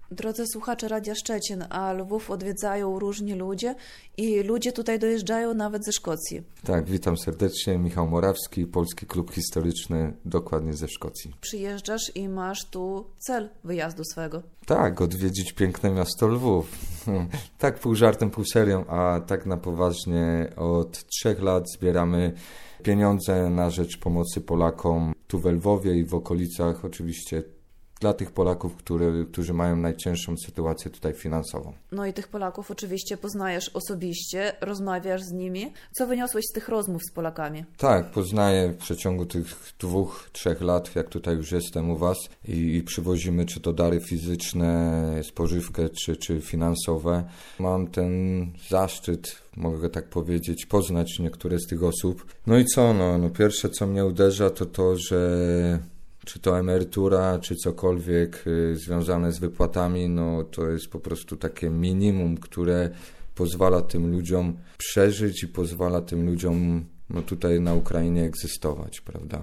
Drodzy słuchacze Radia Szczecin, a Lwów odwiedzają różni ludzie i ludzie tutaj dojeżdżają nawet ze Szkocji. Tak, witam serdecznie. Michał Morawski, Polski Klub Historyczny, dokładnie ze Szkocji. Przyjeżdżasz i masz tu cel wyjazdu swego. Tak, odwiedzić piękne miasto Lwów. Tak pół żartem, pół serią, a tak na poważnie od 3 lat zbieramy pieniądze na rzecz pomocy Polakom tu we Lwowie i w okolicach, oczywiście dla tych Polaków, którzy mają najcięższą sytuację tutaj finansową. No i tych Polaków oczywiście poznajesz osobiście, rozmawiasz z nimi. Co wyniosłeś z tych rozmów z Polakami? Tak, poznaję w przeciągu tych 2-3 lat, jak tutaj już jestem u Was i przywozimy czy to dary fizyczne, spożywkę, czy finansowe. Mam ten zaszczyt, mogę tak powiedzieć, poznać niektóre z tych osób. No i co? No pierwsze, co mnie uderza, to to, że czy to emerytura, czy cokolwiek związane z wypłatami, no to jest po prostu takie minimum, które pozwala tym ludziom przeżyć i pozwala tym ludziom tutaj na Ukrainie egzystować, prawda?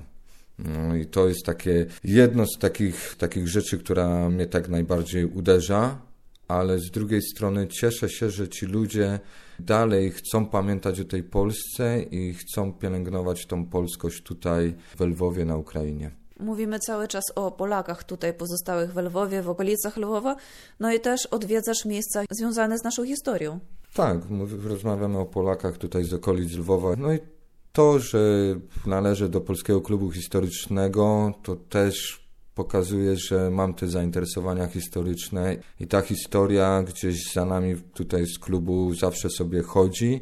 No i to jest takie jedno z takich rzeczy, która mnie tak najbardziej uderza, ale z drugiej strony cieszę się, że ci ludzie dalej chcą pamiętać o tej Polsce i chcą pielęgnować tą polskość tutaj we Lwowie na Ukrainie. Mówimy cały czas o Polakach tutaj pozostałych w Lwowie, w okolicach Lwowa, no i też odwiedzasz miejsca związane z naszą historią. Tak, rozmawiamy o Polakach tutaj z okolic Lwowa. No i to, że należę do Polskiego Klubu Historycznego, to też pokazuje, że mam te zainteresowania historyczne i ta historia gdzieś za nami tutaj z klubu zawsze sobie chodzi.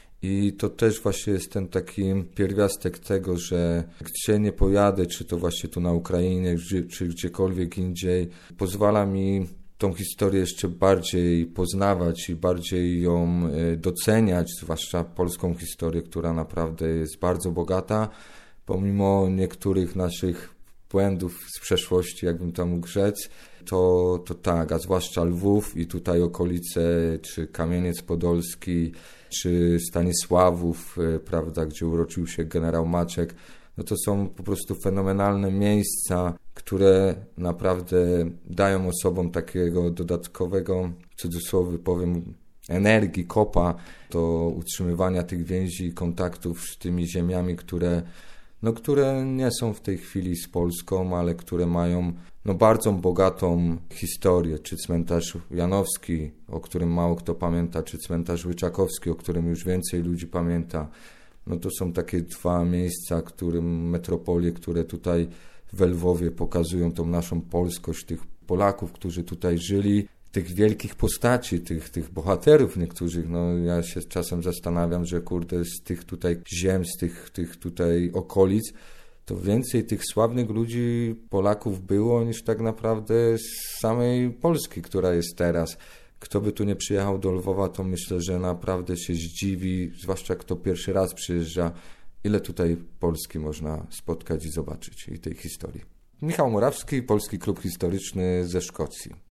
I to też właśnie jest ten taki pierwiastek tego, że gdzie nie pojadę, czy to właśnie tu na Ukrainie, czy gdziekolwiek indziej, pozwala mi tą historię jeszcze bardziej poznawać i bardziej ją doceniać, zwłaszcza polską historię, która naprawdę jest bardzo bogata, pomimo niektórych naszych błędów z przeszłości, jakbym to mógł rzec, to tak, a zwłaszcza Lwów i tutaj okolice, czy Kamieniec Podolski, czy Stanisławów, prawda, gdzie urodził się generał Maczek, no to są po prostu fenomenalne miejsca, które naprawdę dają osobom takiego dodatkowego, w cudzysłowie powiem, energii, kopa do utrzymywania tych więzi i kontaktów z tymi ziemiami, które nie są w tej chwili z Polską, ale które mają bardzo bogatą historię, czy cmentarz Janowski, o którym mało kto pamięta, czy cmentarz Łyczakowski, o którym już więcej ludzi pamięta. No to są takie 2 miejsca, metropolie, które tutaj we Lwowie pokazują tą naszą polskość, tych Polaków, którzy tutaj żyli, tych wielkich postaci, tych bohaterów niektórych. No ja się czasem zastanawiam, że z tych tutaj ziem, z tych tutaj okolic, to więcej tych sławnych ludzi, Polaków było, niż tak naprawdę z samej Polski, która jest teraz. Kto by tu nie przyjechał do Lwowa, to myślę, że naprawdę się zdziwi, zwłaszcza kto pierwszy raz przyjeżdża, ile tutaj Polski można spotkać i zobaczyć i tej historii. Michał Morawski, Polski Klub Historyczny ze Szkocji.